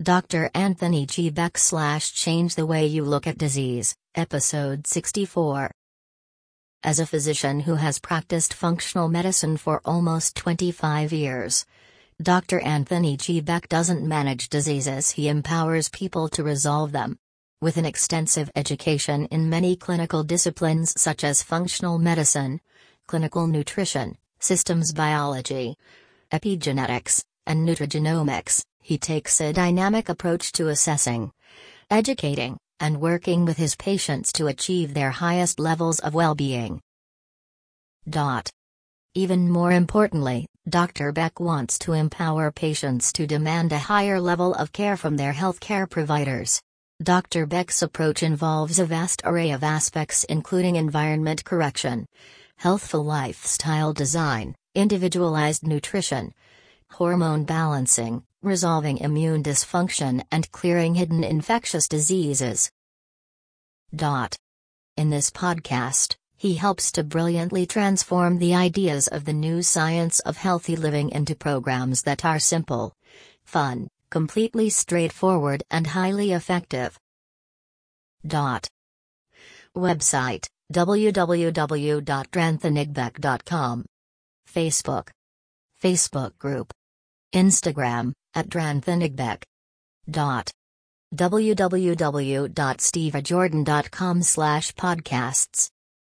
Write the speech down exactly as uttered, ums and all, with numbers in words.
Doctor Anthony G. Beck slash Change the Way You Look at Disease, Episode sixty-four. As a physician who has practiced functional medicine for almost twenty-five years, Doctor Anthony G. Beck doesn't manage diseases, he empowers people to resolve them. With an extensive education in many clinical disciplines such as functional medicine, clinical nutrition, systems biology, epigenetics, and nutrigenomics, he takes a dynamic approach to assessing, educating, and working with his patients to achieve their highest levels of well-being. Dot. Even more importantly, Doctor Beck wants to empower patients to demand a higher level of care from their healthcare providers. Doctor Beck's approach involves a vast array of aspects including environment correction, healthful lifestyle design, individualized nutrition, hormone balancing, resolving immune dysfunction and clearing hidden infectious diseases. Dot. In this podcast, he helps to brilliantly transform the ideas of the new science of healthy living into programs that are simple, fun, completely straightforward and highly effective. Dot. Website, w w w dot dranthanigbeck dot com. Facebook. Facebook group. Instagram, at dranthanigbeck. Dot. w w w dot stevejordan dot com slash podcasts.